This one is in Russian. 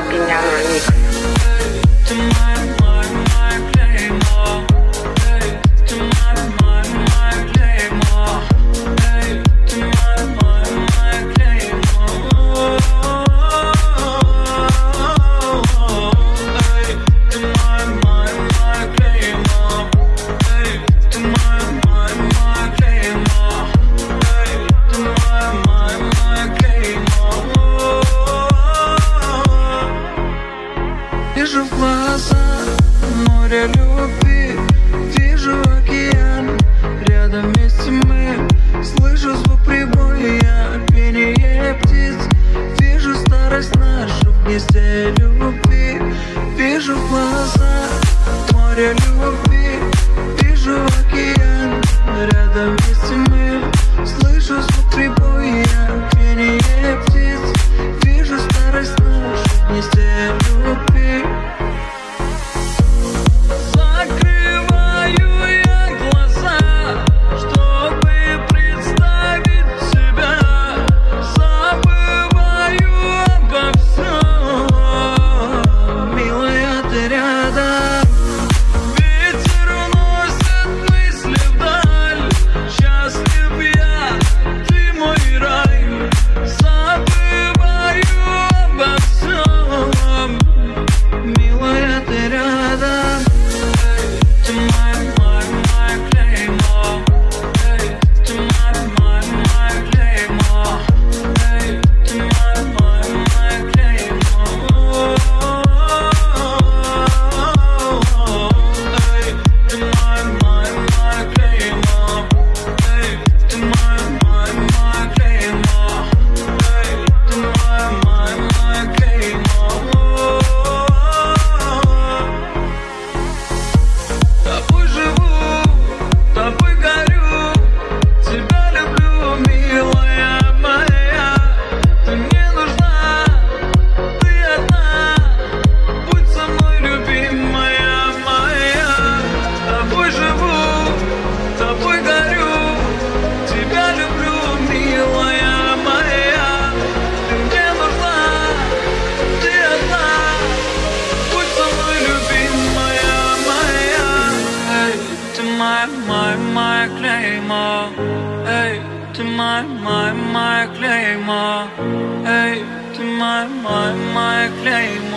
Пинян Ремикс. Вижу в глазах море любви, вижу океан, рядом вместе мы. Слышу звук прибоя, пение птиц, вижу старость нашу в гнезде любви. Вижу в глазах море любви, вижу океан, рядом вместе мы. Слышу звук прибоя, пение птиц, вижу старость нашу в гнезде любви. Эй, ты моя клейма. Эй, ты моя клейма.